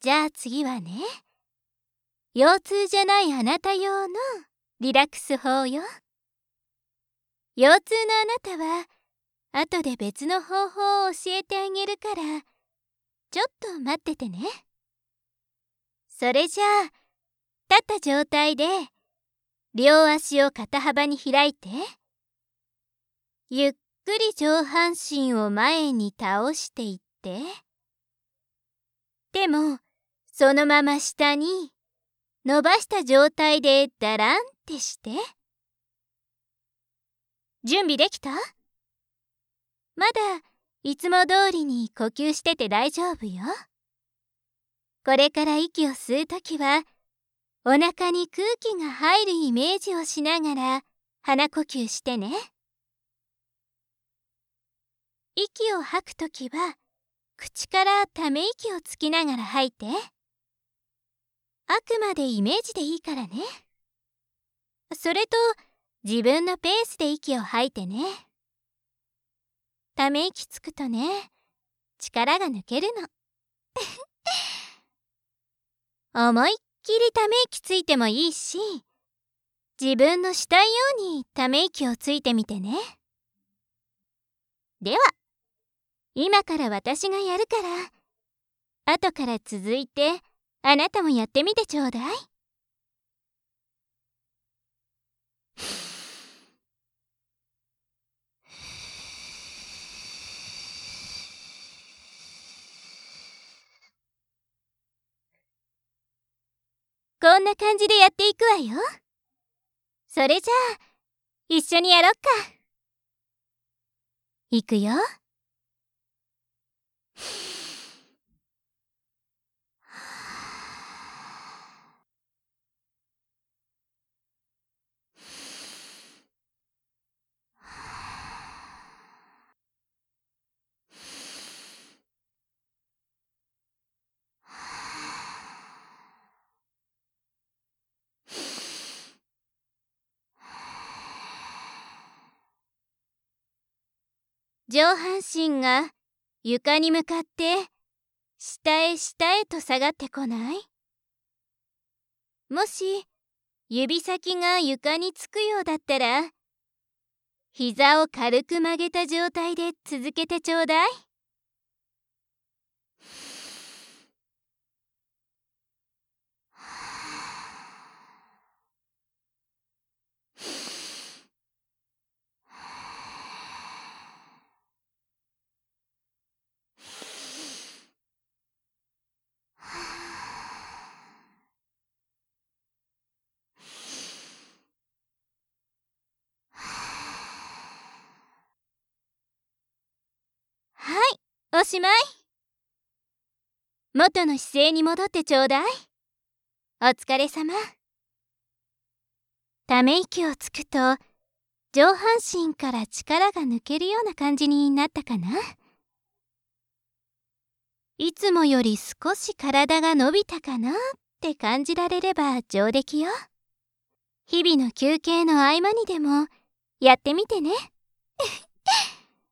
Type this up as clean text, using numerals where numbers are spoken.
じゃあ次はね、腰痛じゃないあなた用のリラックス法よ。腰痛のあなたは後で別の方法を教えてあげるから、ちょっと待っててね。それじゃあ、立った状態で両足を肩幅に開いて、ゆっくり上半身を前に倒していって、手もそのまま下に伸ばした状態でだらんってして。準備できた？まだいつも通りに呼吸してて大丈夫よ。これから息を吸うときは、お腹に空気が入るイメージをしながら鼻呼吸してね。息を吐くときは、口からため息をつきながら吐いて。あくまでイメージでいいからね。それと、自分のペースで息を吐いてね。ため息つくとね、力が抜けるの。思いっきりため息ついてもいいし、自分のしたいようにため息をついてみてね。では、今から私がやるから、後から続いてあなたもやってみてちょうだい。こんな感じでやっていくわよ。それじゃあ、一緒にやろっか。いくよ。上半身が床に向かって下へ下へと下がってこない？もし指先が床につくようだったら、膝を軽く曲げた状態で続けてちょうだい。はい、おしまい。元の姿勢に戻ってちょうだい。お疲れ様。ため息をつくと、上半身から力が抜けるような感じになったかな？いつもより少し体が伸びたかなって感じられれば上出来よ。日々の休憩の合間にでもやってみてね。